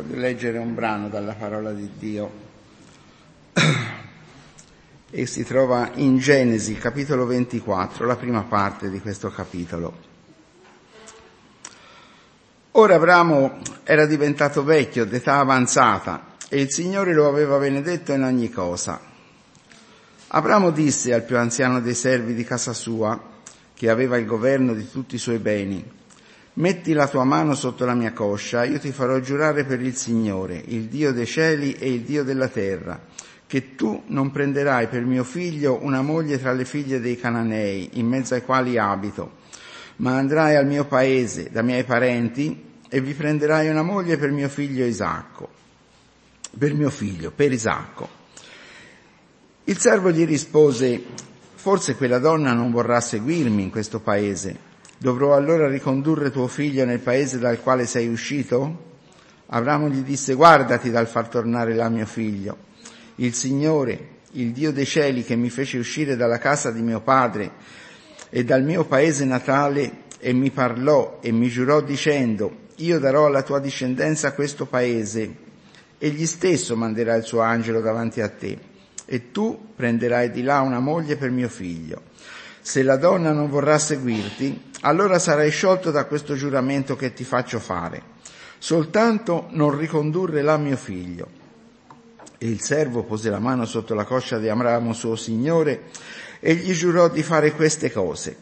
Voglio leggere un brano dalla parola di Dio e si trova in Genesi, capitolo 24, la prima parte di questo capitolo. Ora Abramo era diventato vecchio, d'età avanzata, e il Signore lo aveva benedetto in ogni cosa. Abramo disse al più anziano dei servi di casa sua, che aveva il governo di tutti i suoi beni: metti la tua mano sotto la mia coscia, io ti farò giurare per il Signore, il Dio dei cieli e il Dio della terra, che tu non prenderai per mio figlio una moglie tra le figlie dei Cananei, in mezzo ai quali abito, ma andrai al mio paese, da miei parenti, e vi prenderai una moglie per mio figlio Isacco, per Isacco. Il servo gli rispose: forse quella donna non vorrà seguirmi in questo paese. Dovrò allora ricondurre tuo figlio nel paese dal quale sei uscito? Abramo gli disse: guardati dal far tornare là mio figlio. Il Signore, il Dio dei cieli, che mi fece uscire dalla casa di mio padre e dal mio paese natale, e mi parlò e mi giurò dicendo: io darò alla tua discendenza questo paese, egli stesso manderà il suo angelo davanti a te, e tu prenderai di là una moglie per mio figlio. Se la donna non vorrà seguirti, allora sarai sciolto da questo giuramento che ti faccio fare. Soltanto non ricondurre là mio figlio. E il servo pose la mano sotto la coscia di Abramo suo signore e gli giurò di fare queste cose.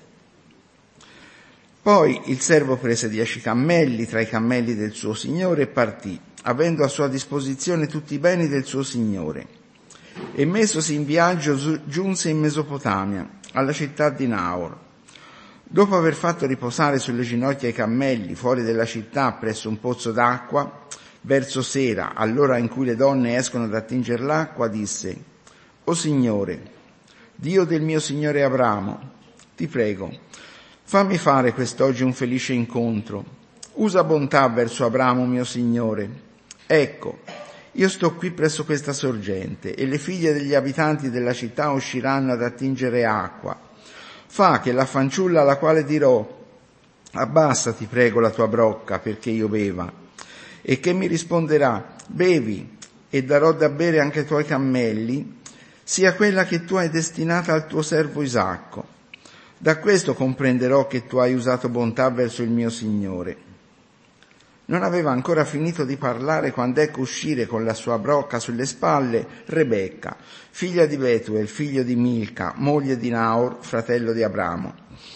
Poi il servo prese 10 cammelli tra i cammelli del suo signore e partì, avendo a sua disposizione tutti i beni del suo signore. E mesosi in viaggio giunse in Mesopotamia, alla città di Naor. Dopo aver fatto riposare sulle ginocchia i cammelli fuori della città presso un pozzo d'acqua, verso sera, all'ora in cui le donne escono ad attinger l'acqua, disse: o Signore, Dio del mio signore Abramo, ti prego, fammi fare quest'oggi un felice incontro. Usa bontà verso Abramo mio signore. Ecco, io sto qui presso questa sorgente, e le figlie degli abitanti della città usciranno ad attingere acqua. Fa che la fanciulla alla quale dirò: abbassa, ti prego, la tua brocca perché io beva, e che mi risponderà: bevi, e darò da bere anche ai tuoi cammelli, sia quella che tu hai destinata al tuo servo Isacco. Da questo comprenderò che tu hai usato bontà verso il mio signore. Non aveva ancora finito di parlare quando ecco uscire con la sua brocca sulle spalle Rebecca, figlia di Betuel, figlio di Milca, moglie di Naor, fratello di Abramo.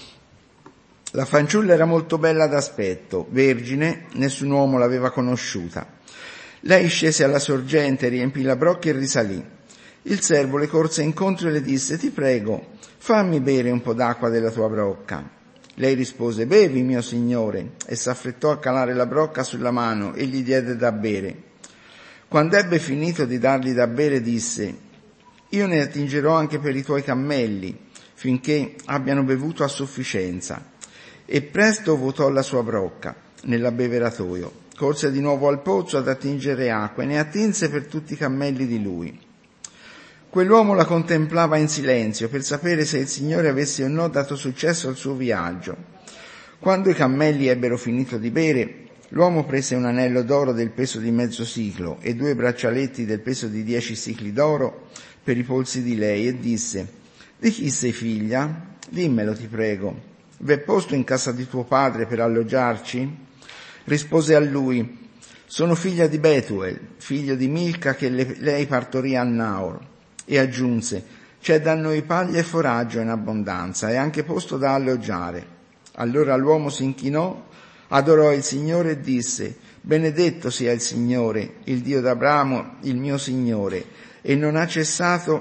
La fanciulla era molto bella d'aspetto, vergine, nessun uomo l'aveva conosciuta. Lei scese alla sorgente, riempì la brocca e risalì. Il servo le corse incontro e le disse: ti prego, fammi bere un po' d'acqua della tua brocca. Lei rispose: bevi, mio signore, e s'affrettò a calare la brocca sulla mano e gli diede da bere. Quando ebbe finito di dargli da bere, disse: io ne attingerò anche per i tuoi cammelli, finché abbiano bevuto a sufficienza. E presto vuotò la sua brocca nell'abbeveratoio, corse di nuovo al pozzo ad attingere acqua e ne attinse per tutti i cammelli di lui. Quell'uomo la contemplava in silenzio per sapere se il Signore avesse o no dato successo al suo viaggio. Quando i cammelli ebbero finito di bere, l'uomo prese un anello d'oro del peso di mezzo siclo e 2 braccialetti del peso di 10 sicli d'oro per i polsi di lei e disse: di chi sei figlia? Dimmelo, ti prego. V'è posto in casa di tuo padre per alloggiarci? Rispose a lui: sono figlia di Betuel, figlio di Milca, che lei partorì a Naor. E aggiunse: c'è da noi paglia e foraggio in abbondanza e anche posto da alloggiare. Allora l'uomo si inchinò, adorò il Signore e disse: benedetto sia il Signore, il Dio d'Abramo, il mio Signore, e non ha cessato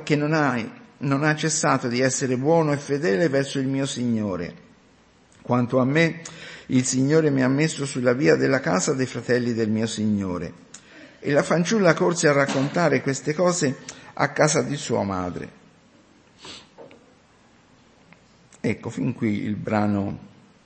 di essere buono e fedele verso il mio Signore. Quanto a me, il Signore mi ha messo sulla via della casa dei fratelli del mio Signore. E la fanciulla corse a raccontare queste cose a casa di sua madre. Ecco, fin qui il brano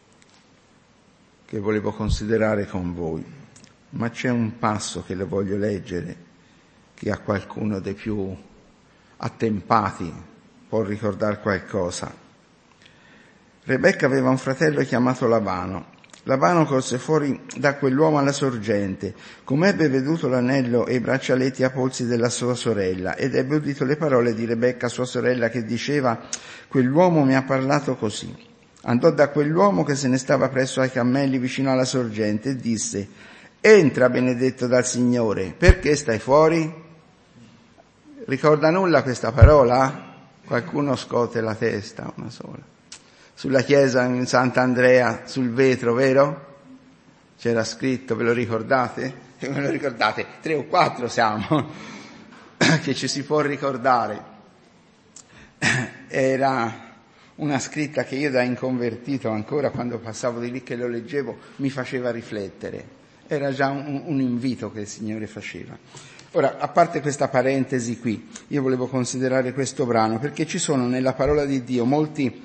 che volevo considerare con voi, ma c'è un passo che le voglio leggere che a qualcuno dei più attempati può ricordare qualcosa. Rebecca aveva un fratello chiamato Labano. Labano corse fuori da quell'uomo alla sorgente, come ebbe veduto l'anello e i braccialetti a polsi della sua sorella, ed ebbe udito le parole di Rebecca, sua sorella, che diceva: quell'uomo mi ha parlato così. Andò da quell'uomo che se ne stava presso ai cammelli vicino alla sorgente e disse: entra, benedetto dal Signore, perché stai fuori? Ricorda nulla questa parola? Qualcuno scuote la testa, una sola. Sulla chiesa in Sant'Andrea, sul vetro, vero? C'era scritto, ve lo ricordate? Me lo ricordate? 3 o 4 siamo, che ci si può ricordare. Era una scritta che io da inconvertito, ancora quando passavo di lì che lo leggevo, mi faceva riflettere. Era già un invito che il Signore faceva. Ora, a parte questa parentesi qui, io volevo considerare questo brano, perché ci sono nella parola di Dio molti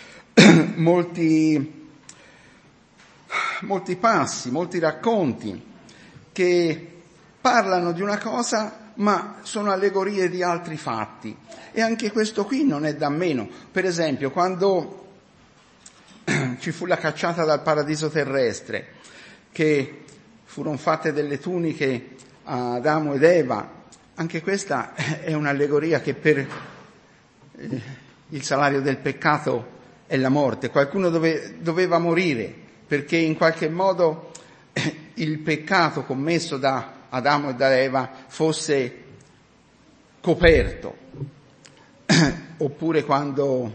passi, molti racconti che parlano di una cosa ma sono allegorie di altri fatti, e anche questo qui non è da meno. Per esempio, quando ci fu la cacciata dal paradiso terrestre, che furono fatte delle tuniche a Adamo ed Eva, anche questa è un'allegoria che per il salario del peccato è la morte. Qualcuno doveva morire perché in qualche modo il peccato commesso da Adamo e da Eva fosse coperto. Oppure quando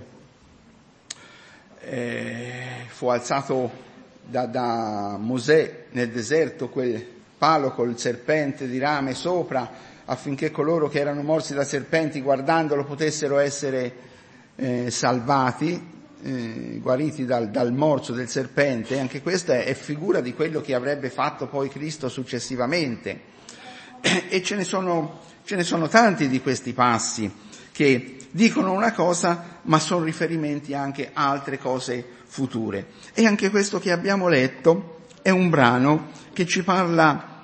fu alzato da Mosè nel deserto quel palo col serpente di rame sopra, affinché coloro che erano morsi da serpenti guardandolo potessero essere salvati, guariti dal morso del serpente. Anche questa è figura di quello che avrebbe fatto poi Cristo successivamente. E ce ne sono tanti di questi passi che dicono una cosa ma sono riferimenti anche a altre cose future. E anche questo che abbiamo letto è un brano che ci parla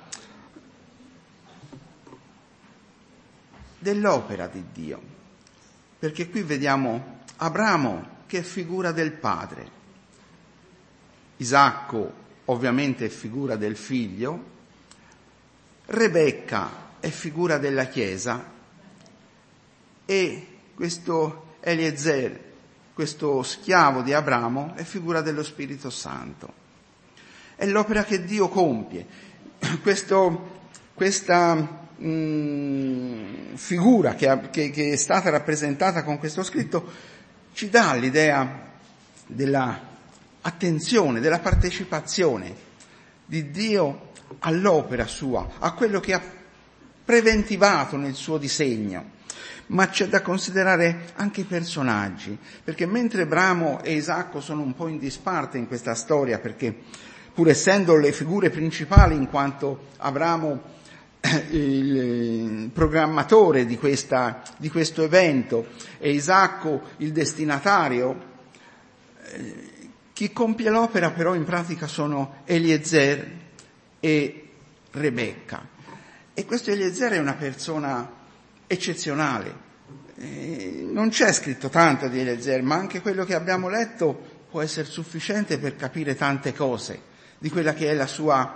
dell'opera di Dio, perché qui vediamo Abramo che è figura del padre, Isacco ovviamente è figura del figlio, Rebecca è figura della Chiesa, e questo Eliezer, questo schiavo di Abramo, è figura dello Spirito Santo. È l'opera che Dio compie. Questa figura che è stata rappresentata con questo scritto ci dà l'idea della attenzione, della partecipazione di Dio all'opera sua, a quello che ha preventivato nel suo disegno. Ma c'è da considerare anche i personaggi, perché mentre Abramo e Isacco sono un po' in disparte in questa storia, perché pur essendo le figure principali, in quanto Abramo il programmatore di questo evento e Isacco il destinatario, chi compie l'opera però in pratica sono Eliezer e Rebecca. E questo Eliezer è una persona eccezionale. Non c'è scritto tanto di Eliezer, ma anche quello che abbiamo letto può essere sufficiente per capire tante cose di quella che è la sua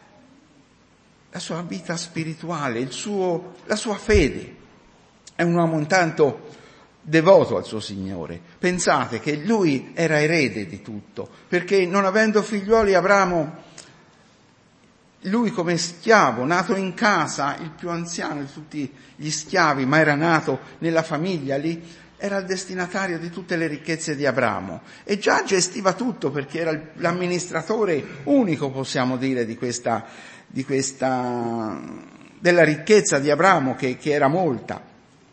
vita spirituale, la sua fede. È un uomo intanto devoto al suo Signore. Pensate che lui era erede di tutto, perché non avendo figliuoli Abramo, lui come schiavo, nato in casa, il più anziano di tutti gli schiavi, ma era nato nella famiglia lì, era il destinatario di tutte le ricchezze di Abramo e già gestiva tutto, perché era l'amministratore unico, possiamo dire, della ricchezza di Abramo, che era molta.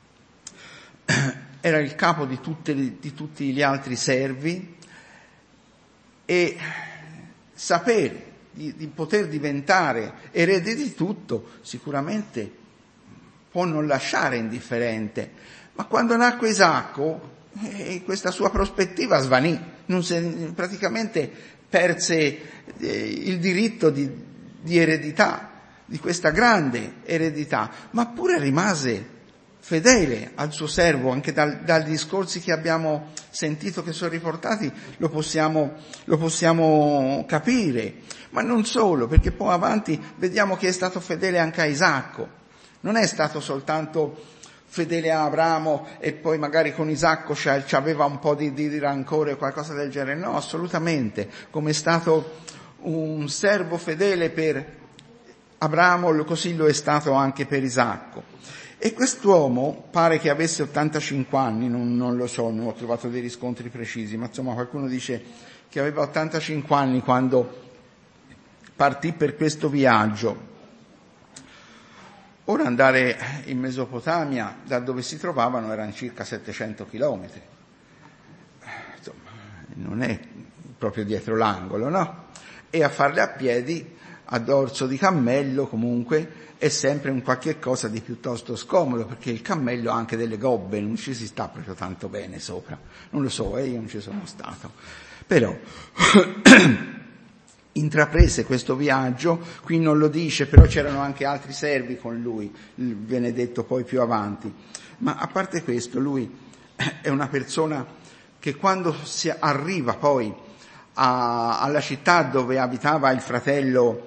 Era il capo di tutti gli altri servi, e sapere di poter diventare erede di tutto sicuramente può non lasciare indifferente. Ma quando nacque Isacco, questa sua prospettiva svanì, praticamente perse il diritto di eredità, di questa grande eredità, ma pure rimase fedele al suo servo, anche dai discorsi che abbiamo sentito che sono riportati lo possiamo capire. Ma non solo, perché poi avanti vediamo che è stato fedele anche a Isacco. Non è stato soltanto fedele a Abramo e poi magari con Isacco c'aveva un po' di rancore o qualcosa del genere. No, assolutamente. Come è stato un servo fedele per Abramo, così lo è stato anche per Isacco. E quest'uomo pare che avesse 85 anni, non lo so, non ho trovato dei riscontri precisi, ma insomma qualcuno dice che aveva 85 anni quando partì per questo viaggio. Ora andare in Mesopotamia, da dove si trovavano, erano circa 700 chilometri. Insomma, non è proprio dietro l'angolo, no? E a farle a piedi, a dorso di cammello, comunque, è sempre un qualche cosa di piuttosto scomodo, perché il cammello ha anche delle gobbe, non ci si sta proprio tanto bene sopra. Non lo so, io non ci sono stato. Però intraprese questo viaggio, qui non lo dice, però c'erano anche altri servi con lui, viene detto poi più avanti. Ma a parte questo, lui è una persona che quando si arriva poi alla città dove abitava il fratello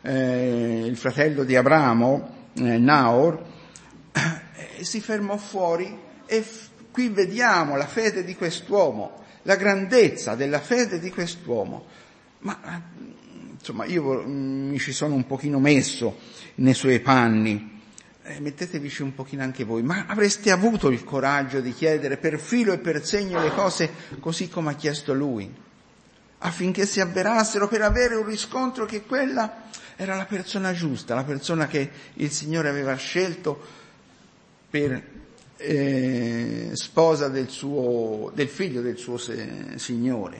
di Abramo, Nahor, si fermò fuori e qui vediamo la fede di quest'uomo, la grandezza della fede di quest'uomo. Ma insomma io mi ci sono un pochino messo nei suoi panni, mettetevici un pochino anche voi, ma avreste avuto il coraggio di chiedere per filo e per segno le cose così come ha chiesto lui, affinché si avverassero, per avere un riscontro che quella era la persona giusta, la persona che il Signore aveva scelto per sposa del figlio del suo Signore.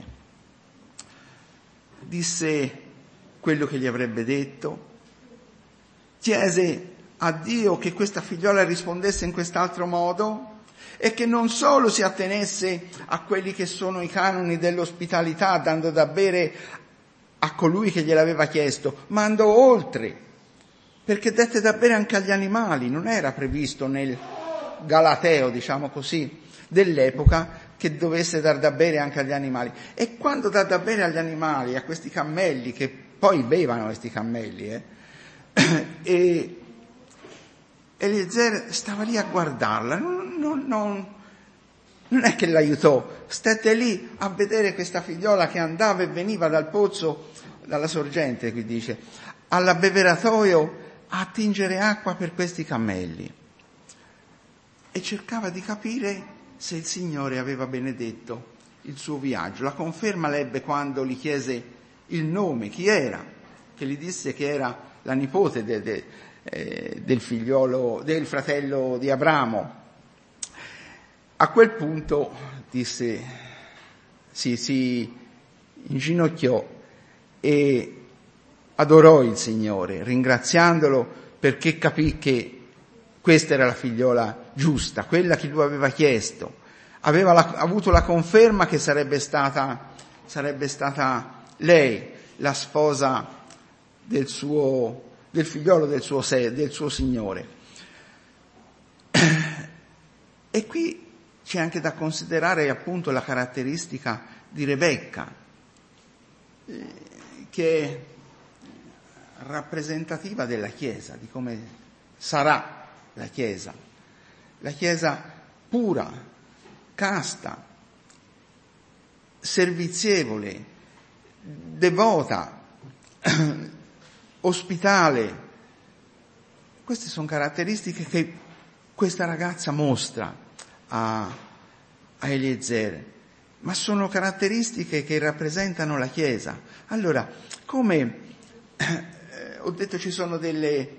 Disse quello che gli avrebbe detto, chiese a Dio che questa figliola rispondesse in quest'altro modo e che non solo si attenesse a quelli che sono i canoni dell'ospitalità, dando da bere a colui che gliel'aveva chiesto, ma andò oltre, perché dette da bere anche agli animali. Non era previsto nel Galateo, diciamo così, dell'epoca, che dovesse dar da bere anche agli animali. E quando dà da bere agli animali, a questi cammelli, che poi bevano questi cammelli, e Eliezer stava lì a guardarla, non è che l'aiutò, stette lì a vedere questa figliola che andava e veniva dal pozzo, dalla sorgente, qui dice, all'abbeveratoio a attingere acqua per questi cammelli. E cercava di capire se il Signore aveva benedetto il suo viaggio. La conferma l'ebbe quando gli chiese il nome, chi era, che gli disse che era la nipote del figliolo, del fratello di Abramo. A quel punto disse, si inginocchiò e adorò il Signore, ringraziandolo perché capì che questa era la figliola giusta, quella che lui aveva chiesto. Aveva avuto la conferma che sarebbe stata lei la sposa del figliolo del suo Signore. E qui c'è anche da considerare appunto la caratteristica di Rebecca, che è rappresentativa della Chiesa, di come sarà la Chiesa pura, casta, servizievole, devota, ospitale. Queste sono caratteristiche che questa ragazza mostra a Eliezer, ma sono caratteristiche che rappresentano la Chiesa. Allora, come ho detto, ci sono delle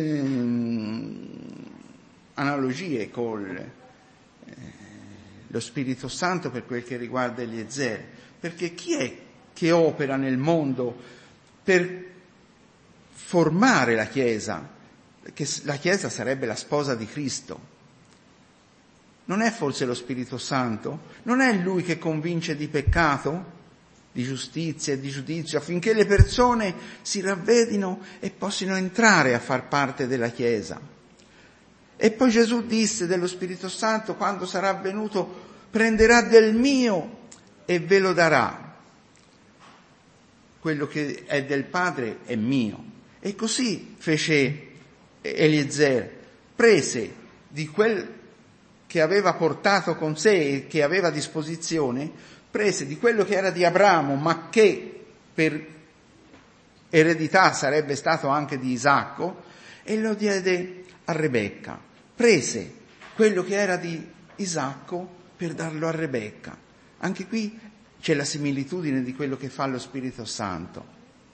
analogie con lo Spirito Santo per quel che riguarda Eliezer, perché chi è che opera nel mondo per formare la Chiesa? Che la Chiesa sarebbe la sposa di Cristo. Non è forse lo Spirito Santo? Non è Lui che convince di peccato, di giustizia e di giudizio, affinché le persone si ravvedino e possano entrare a far parte della Chiesa? E poi Gesù disse dello Spirito Santo: quando sarà venuto prenderà del mio e ve lo darà. Quello che è del Padre è mio. E così fece Eliezer, prese di quel che aveva portato con sé e che aveva a disposizione, prese di quello che era di Abramo, ma che per eredità sarebbe stato anche di Isacco, e lo diede a Rebecca. Prese quello che era di Isacco per darlo a Rebecca. Anche qui c'è la similitudine di quello che fa lo Spirito Santo.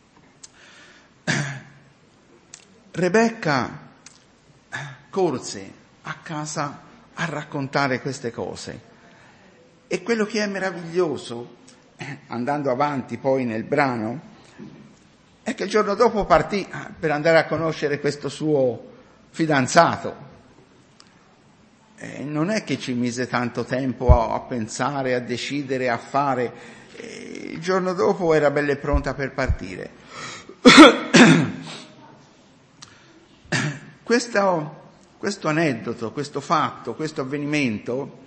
Rebecca corse a casa a raccontare queste cose. E quello che è meraviglioso, andando avanti poi nel brano, è che il giorno dopo partì per andare a conoscere questo suo fidanzato. Non è che ci mise tanto tempo a pensare, a decidere, a fare. Il giorno dopo era bella e pronta per partire. Questo aneddoto, questo fatto, questo avvenimento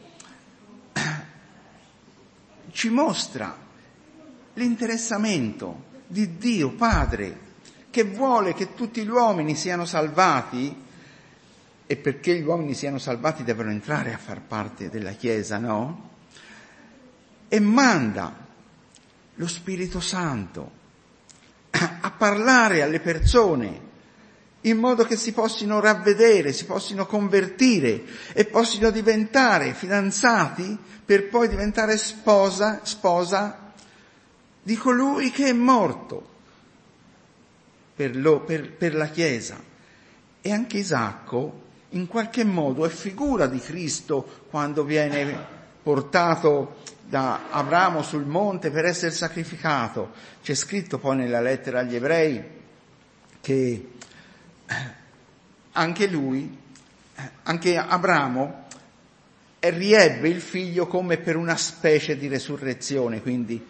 ci mostra l'interessamento di Dio Padre, che vuole che tutti gli uomini siano salvati. E perché gli uomini siano salvati devono entrare a far parte della Chiesa, no? E manda lo Spirito Santo a parlare alle persone in modo che si possano ravvedere, si possano convertire e possano diventare fidanzati per poi diventare sposa di colui che è morto per la Chiesa. E anche Isacco in qualche modo è figura di Cristo quando viene portato da Abramo sul monte per essere sacrificato. C'è scritto poi nella lettera agli Ebrei che anche Abramo riebbe il figlio come per una specie di resurrezione, quindi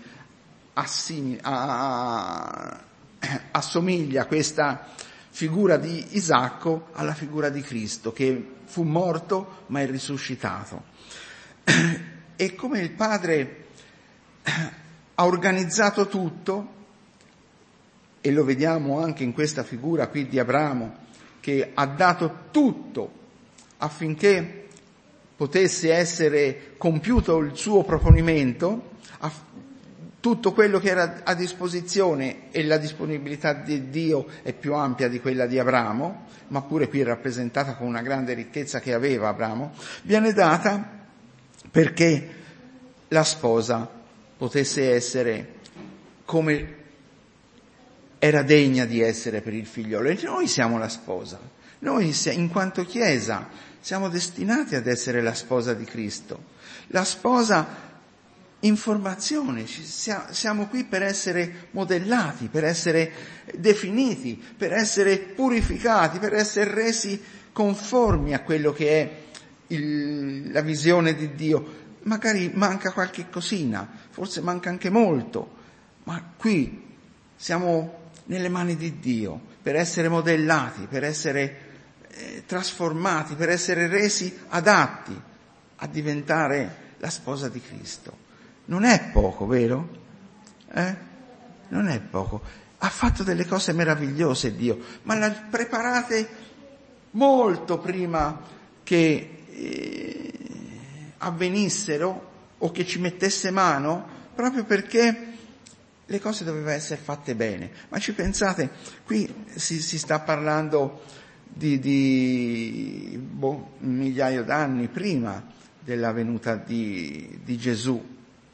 assomiglia questa figura di Isacco alla figura di Cristo, che fu morto ma è risuscitato. E come il Padre ha organizzato tutto, e lo vediamo anche in questa figura qui di Abramo, che ha dato tutto affinché potesse essere compiuto il suo proponimento, tutto quello che era a disposizione, e la disponibilità di Dio è più ampia di quella di Abramo, ma pure qui è rappresentata con una grande ricchezza che aveva Abramo, viene data perché la sposa potesse essere come era degna di essere per il figliolo. E noi siamo la sposa. Noi, in quanto Chiesa, siamo destinati ad essere la sposa di Cristo. La sposa in formazione, siamo qui per essere modellati, per essere definiti, per essere purificati, per essere resi conformi a quello che è la visione di Dio. Magari manca qualche cosina, forse manca anche molto, ma qui siamo nelle mani di Dio per essere modellati, per essere trasformati, per essere resi adatti a diventare la sposa di Cristo. Non è poco, vero? Non è poco. Ha fatto delle cose meravigliose Dio, ma le ha preparate molto prima che avvenissero o che ci mettesse mano, proprio perché le cose dovevano essere fatte bene. Ma ci pensate, qui si sta parlando di un migliaio d'anni prima della venuta di Gesù.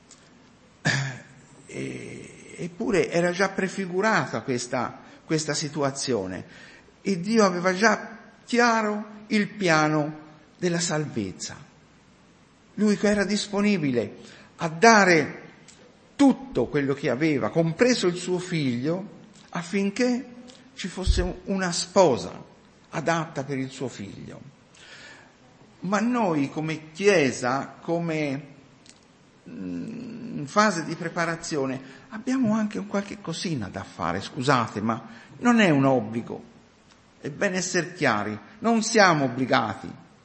Eppure era già prefigurata questa situazione, e Dio aveva già chiaro il piano della salvezza. Lui che era disponibile a dare tutto quello che aveva, compreso il suo figlio, affinché ci fosse una sposa adatta per il suo figlio. Ma noi come Chiesa, come in fase di preparazione, abbiamo anche un qualche cosina da fare, scusate, ma non è un obbligo. È bene essere chiari, non siamo obbligati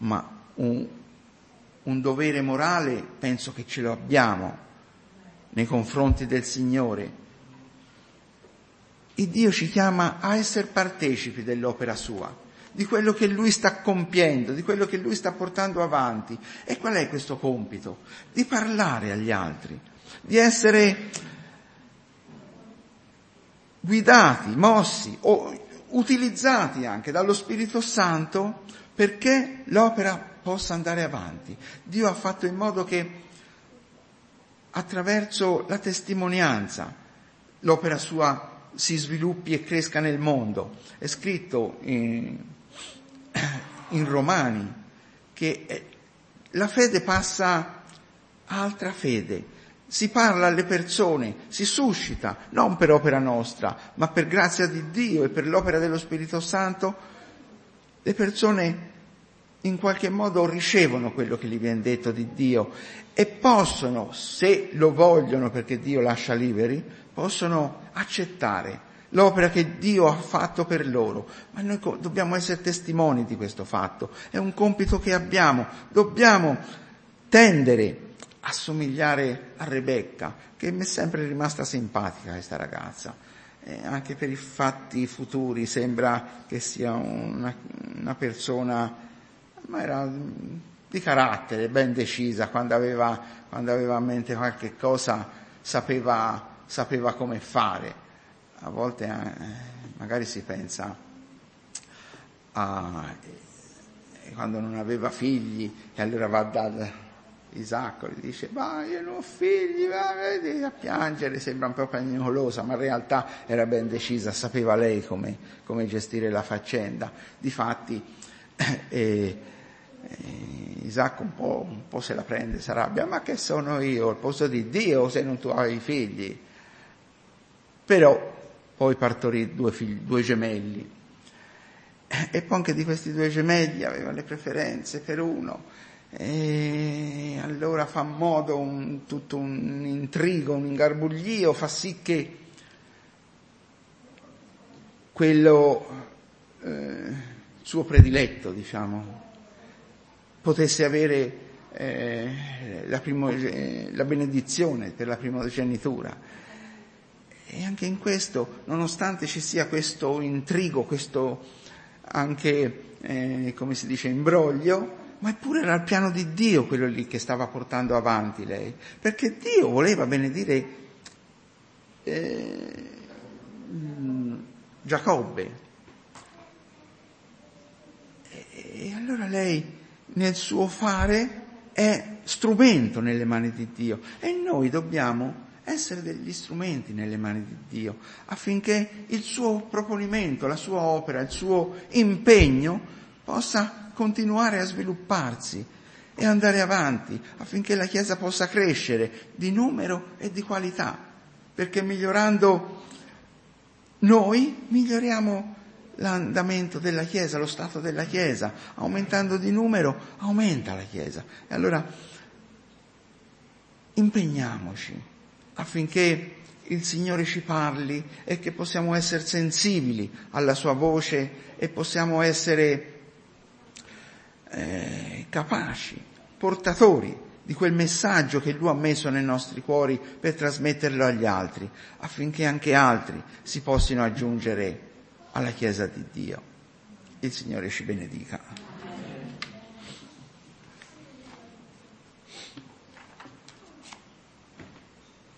ma un dovere morale penso che ce lo abbiamo nei confronti del Signore. E Dio ci chiama a essere partecipi dell'opera sua, di quello che Lui sta compiendo, di quello che Lui sta portando avanti. E qual è questo compito? Di parlare agli altri, di essere guidati, mossi o utilizzati anche dallo Spirito Santo perché l'opera possa andare avanti. Dio ha fatto in modo che attraverso la testimonianza l'opera sua si sviluppi e cresca nel mondo. È scritto in Romani che la fede passa a altra fede, si parla alle persone, si suscita, non per opera nostra, ma per grazia di Dio e per l'opera dello Spirito Santo. Le persone in qualche modo ricevono quello che gli viene detto di Dio e possono, se lo vogliono perché Dio lascia liberi, possono accettare l'opera che Dio ha fatto per loro. Ma noi dobbiamo essere testimoni di questo fatto, è un compito che abbiamo, dobbiamo tendere a somigliare a Rebecca, che mi è sempre rimasta simpatica questa ragazza, anche per i fatti futuri sembra che sia una persona, ma era di carattere, ben decisa, quando aveva a mente qualche cosa sapeva come fare. A volte magari si pensa a quando non aveva figli e allora va da Isacco, gli dice ma io non ho figli, vedi, a piangere, sembra un po' piagnolosa, ma in realtà era ben decisa, sapeva lei come gestire la faccenda. Difatti Isacco un po' se la prende, si arrabbia, ma che sono io al posto di Dio se non tu hai figli? Però poi partorì due gemelli e poi anche di questi due gemelli aveva le preferenze per uno. E allora fa modo tutto un intrigo, un ingarbuglio, fa sì che quello suo prediletto, diciamo, potesse avere la benedizione per la primogenitura. E anche in questo, nonostante ci sia questo intrigo, questo anche, come si dice, imbroglio, ma eppure era il piano di Dio quello lì che stava portando avanti lei, perché Dio voleva benedire Giacobbe. E allora lei nel suo fare è strumento nelle mani di Dio e noi dobbiamo essere degli strumenti nelle mani di Dio affinché il suo proponimento, la sua opera, il suo impegno possa continuare a svilupparsi e andare avanti, affinché la Chiesa possa crescere di numero e di qualità, perché migliorando noi miglioriamo l'andamento della Chiesa, lo stato della Chiesa, aumentando di numero aumenta la Chiesa. E allora impegniamoci affinché il Signore ci parli e che possiamo essere sensibili alla sua voce e possiamo essere capaci, portatori di quel messaggio che Lui ha messo nei nostri cuori per trasmetterlo agli altri, affinché anche altri si possano aggiungere alla Chiesa di Dio. Il Signore ci benedica.